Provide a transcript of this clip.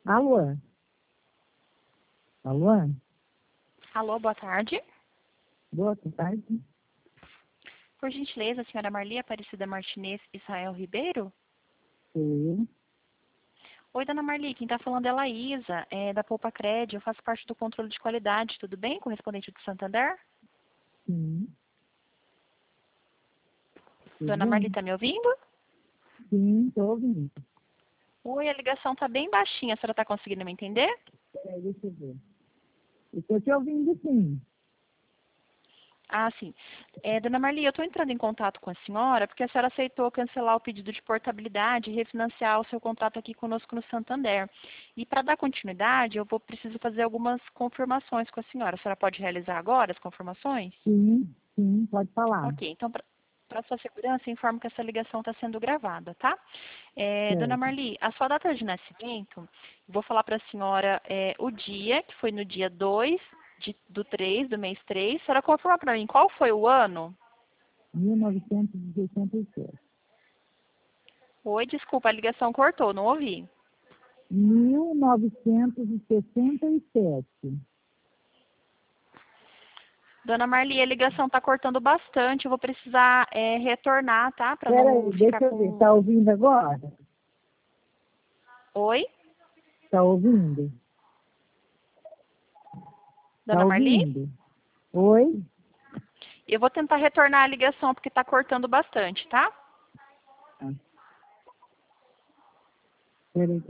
Alô? Alô? Alô, boa tarde. Boa tarde. Por gentileza, a senhora Marli Aparecida Martinez Israel Ribeiro? Sim. Oi, dona Marli, quem está falando é a Laísa, da Poupa Cred. Eu faço parte do controle de qualidade, tudo bem? Correspondente do Santander? Sim. Tudo Dona Marli, bem? está me ouvindo? Sim, estou ouvindo. Oi, a ligação está bem baixinha, a senhora está conseguindo me entender? Peraí, deixa eu ver. Estou te ouvindo, sim. Ah, sim. Dona Marli, eu estou entrando em contato com a senhora porque a senhora aceitou cancelar o pedido de portabilidade e refinanciar o seu contrato aqui conosco no Santander. E para dar continuidade, preciso fazer algumas confirmações com a senhora. A senhora pode realizar agora as confirmações? Sim, pode falar. Ok, então para sua segurança, informo que essa ligação está sendo gravada, tá? Dona Certo. Marli, a sua data de nascimento, vou falar para a senhora o dia, que foi no dia 2 do 3, do mês 3. A senhora confirma para mim qual foi o ano? 1967. Oi, desculpa, a ligação cortou, não ouvi. 1967. Dona Marli, a ligação está cortando bastante, eu vou precisar retornar, tá? Para não Peraí, ficar deixa eu ver. com... Está ouvindo agora? Oi? Está ouvindo? Está Dona Marli? ouvindo? Oi? Eu vou tentar retornar a ligação porque está cortando bastante, tá? Ah, peraí.